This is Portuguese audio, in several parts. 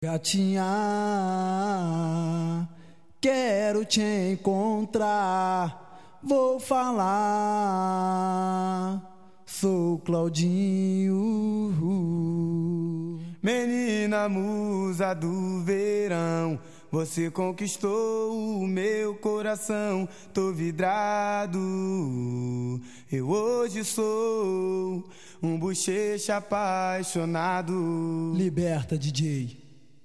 Gatinha, quero te encontrar, vou falar, sou Claudinho. Menina musa do verão, você conquistou o meu coração. Tô vidrado, eu hoje sou um bochecha apaixonado. Liberta, DJ.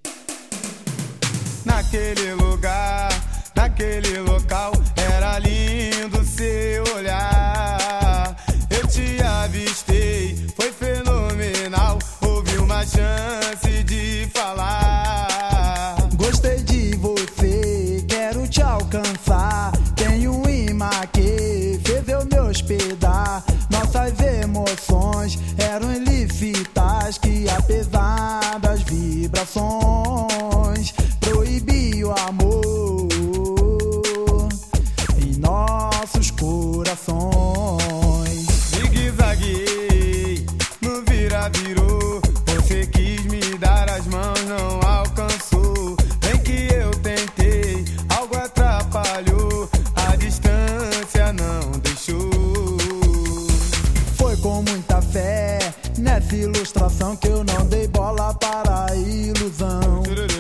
Naquele lugar, naquele local, era lindo seu olhar. Eu te avistei, foi fenomenal. Houve uma chance de falar. Gostei de você, quero te alcançar. Tenho um imã que fez eu me hospedar. Nossas emoções eram ilícitas, que apesar das vibrações proibia o amor em nossos corações. Zigue-zagueei, no vira-virou. Você quis me dar as mãos, não alcançou. Bem que eu tentei, algo atrapalhou. A distância não deixou. Foi com muita fé nessa ilustração que eu não dei bola para a ilusão.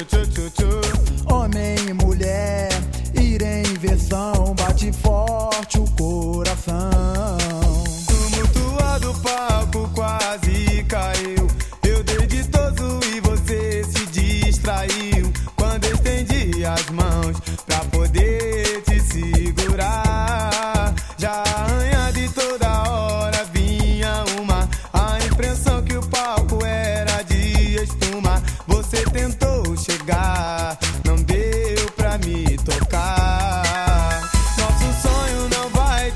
Homem e mulher, ir em inversão, bate forte o coração. Tumultuado o palco quase caiu. Eu dei de todo e você se distraiu. Quando estendi as mãos pra poder te segurar, já arranhada e toda hora vinha uma a impressão que o palco era de espuma. Você tentou chegar, não deu pra me tocar. Nosso sonho não vai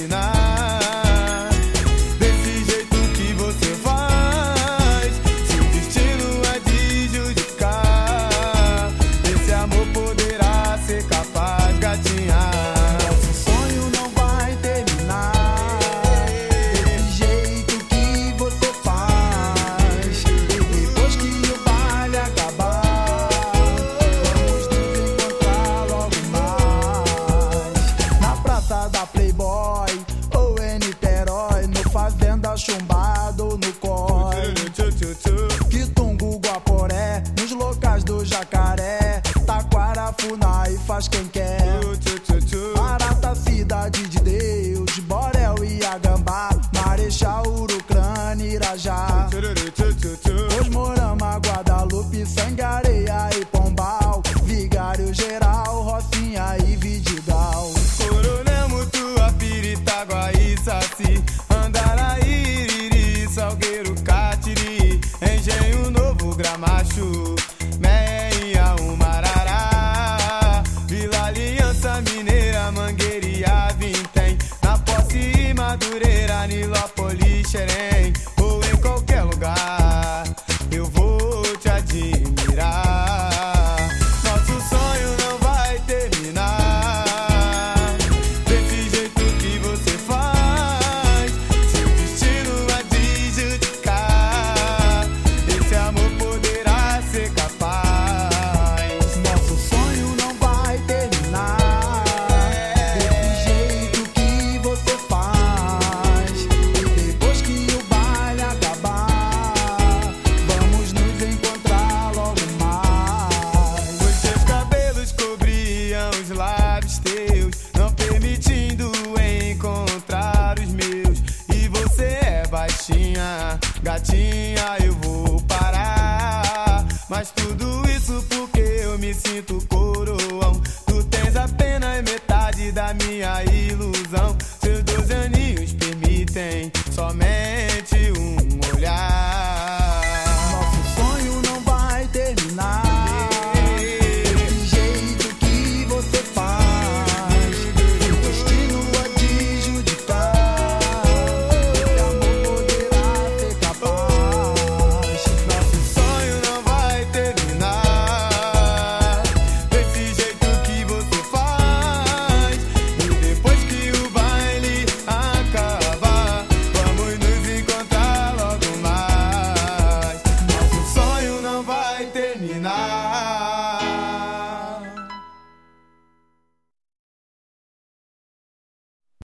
terminar desse jeito que você faz. Se o destino é de judicar, esse amor poderá ser capaz, gatinha. Nosso sonho não vai terminar desse jeito que você faz. E depois que o baile acabar, vamos nos encontrar logo mais. Na praça da Playboy ou em Niterói, no Fazenda Chumbado ou no COI, Quitungo, Guaporé, nos locais do Jacaré, Taquara, Funai, faz quem quer. Marata, cidade de Deus, Borel e Agambá, Marechal, Urucrânia, Irajá, Osmorama, Guadalupe, Sangareia e Pombal, Vigário Geral, Rocinha e Vidigal. Coronel, Mutuapira, Itaguaí, Saci, Andaraí, Iriri, Salgueiro, Catiri, Engenho Novo, Gramacho, Meia, Umarará, Vila Aliança, Mineira, Mangueira e Vintém, na Posse e Madureira, Nilópolis, Xerém, ou em qualquer lugar, eu vou te admirar. Nosso sonho não vai terminar desse jeito que você faz. Se o destino é de judicar, esse amor poderá ser capaz. Nosso sonho não vai terminar desse jeito que você faz. E depois que o baile acabar, vamos nos encontrar logo mais. Os seus cabelos cobriam os lábios teus, não permitindo encontrar os meus. E você é baixinha, gatinha, eu vou parar. Mas tudo isso porque eu me sinto coroão. Tu tens apenas metade da minha ilusão. Seus 12 aninhos permitem